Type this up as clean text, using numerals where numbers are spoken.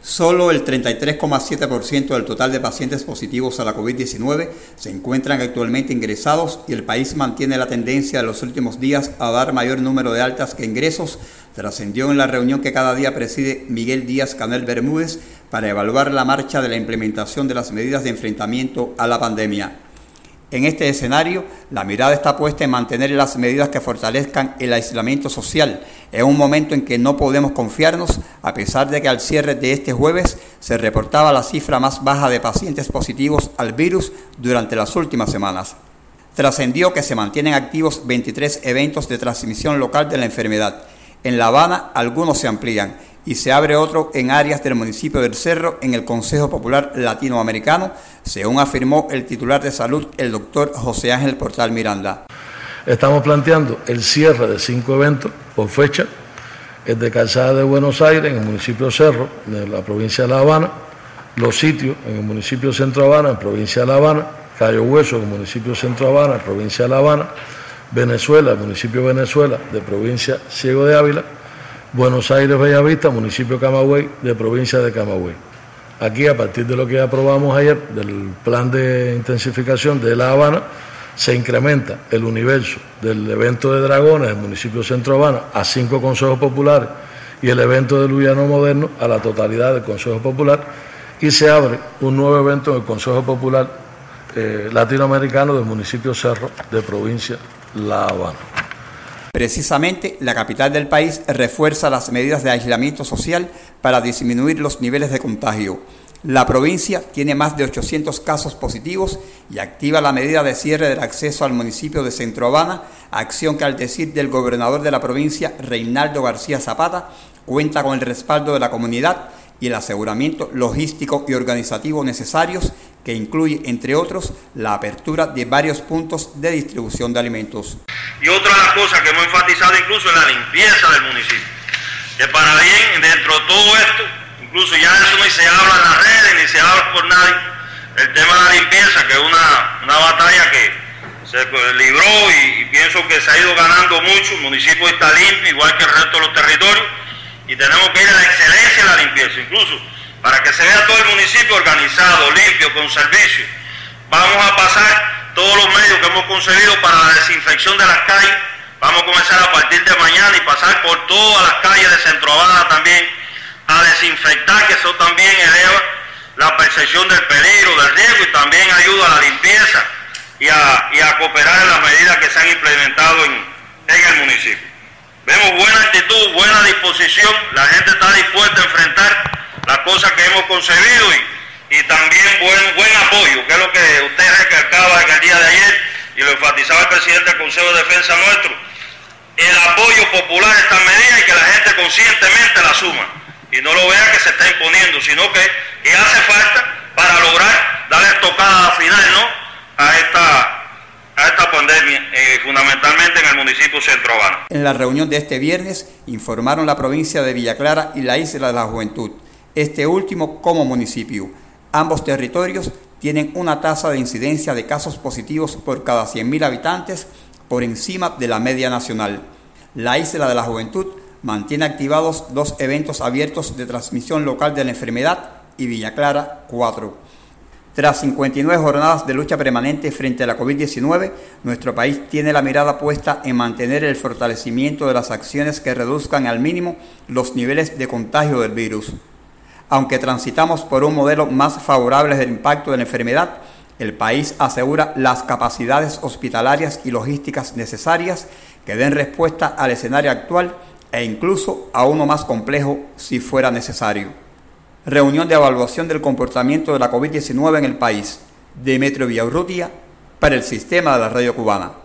Solo el 33,7% del total de pacientes positivos a la COVID-19 se encuentran actualmente ingresados y el país mantiene la tendencia de los últimos días a dar mayor número de altas que ingresos, trascendió en la reunión que cada día preside Miguel Díaz-Canel Bermúdez para evaluar la marcha de la implementación de las medidas de enfrentamiento a la pandemia. En este escenario, la mirada está puesta en mantener las medidas que fortalezcan el aislamiento social, en un momento en que no podemos confiarnos, a pesar de que al cierre de este jueves se reportaba la cifra más baja de pacientes positivos al virus durante las últimas semanas. Trascendió que se mantienen activos 23 eventos de transmisión local de la enfermedad. En La Habana, algunos se amplían y se abre otro en áreas del municipio del Cerro en el Consejo Popular Latinoamericano, según afirmó el titular de salud, el doctor José Ángel Portal Miranda. Estamos planteando el cierre de 5 eventos por fecha, el de Calzada de Buenos Aires en el municipio Cerro, de la provincia de La Habana, Los Sitios en el municipio Centro Habana, en provincia de La Habana, Cayo Hueso en el municipio Centro Habana, en provincia de La Habana, Venezuela, el municipio Venezuela, de provincia Ciego de Ávila, Buenos Aires, Bellavista, municipio Camagüey, de provincia de Camagüey. Aquí, a partir de lo que aprobamos ayer, del plan de intensificación de La Habana, se incrementa el universo del evento de Dragones, el municipio Centro Habana, a 5 consejos populares y el evento de Lujano Moderno a la totalidad del Consejo Popular, y se abre un nuevo evento en el Consejo Popular Latinoamericano del municipio Cerro, de provincia La Habana. Precisamente, la capital del país refuerza las medidas de aislamiento social para disminuir los niveles de contagio. La provincia tiene más de 800 casos positivos y activa la medida de cierre del acceso al municipio de Centro Habana, acción que al decir del gobernador de la provincia, Reinaldo García Zapata, cuenta con el respaldo de la comunidad y el aseguramiento logístico y organizativo necesarios, que incluye, entre otros, la apertura de varios puntos de distribución de alimentos. Y otra de las cosas que hemos enfatizado incluso es la limpieza del municipio, que para bien, dentro de todo esto, incluso ya eso ni se habla en las redes, ni se habla por nadie, el tema de la limpieza, que es una batalla que se libró y pienso que se ha ido ganando mucho. El municipio está limpio, igual que el resto de los territorios, y tenemos que ir a la excelencia de la limpieza, incluso para que se vea todo el municipio organizado, limpio, con servicio. Vamos a pasar todos los medios que hemos concebido para la desinfección de las calles. Vamos a comenzar a partir de mañana y pasar por todas las calles de Centro Habana también a desinfectar, que eso también eleva la percepción del peligro, del riesgo, y también ayuda a la limpieza y a cooperar en las medidas que se han implementado en el municipio. Vemos buena actitud, buena disposición, la gente está dispuesta a enfrentar las cosas que hemos concebido y también buen apoyo, que es lo que usted recalcaba en el día de ayer y lo enfatizaba el presidente del Consejo de Defensa nuestro, el apoyo popular a estas medidas y que la gente conscientemente la asuma y no lo vea que se está imponiendo, sino que hace falta para lograr darle tocada final, ¿no?, a esta pandemia, fundamentalmente en el municipio Centro Habana. En la reunión de este viernes informaron la provincia de Villa Clara y la Isla de la Juventud, este último como municipio. Ambos territorios tienen una tasa de incidencia de casos positivos por cada 100.000 habitantes por encima de la media nacional. La Isla de la Juventud mantiene activados 2 eventos abiertos de transmisión local de la enfermedad y Villa Clara 4. Tras 59 jornadas de lucha permanente frente a la COVID-19, nuestro país tiene la mirada puesta en mantener el fortalecimiento de las acciones que reduzcan al mínimo los niveles de contagio del virus. Aunque transitamos por un modelo más favorable del impacto de la enfermedad, el país asegura las capacidades hospitalarias y logísticas necesarias que den respuesta al escenario actual e incluso a uno más complejo si fuera necesario. Reunión de evaluación del comportamiento de la COVID-19 en el país. Demetrio Villaurrutia, para el Sistema de la Radio Cubana.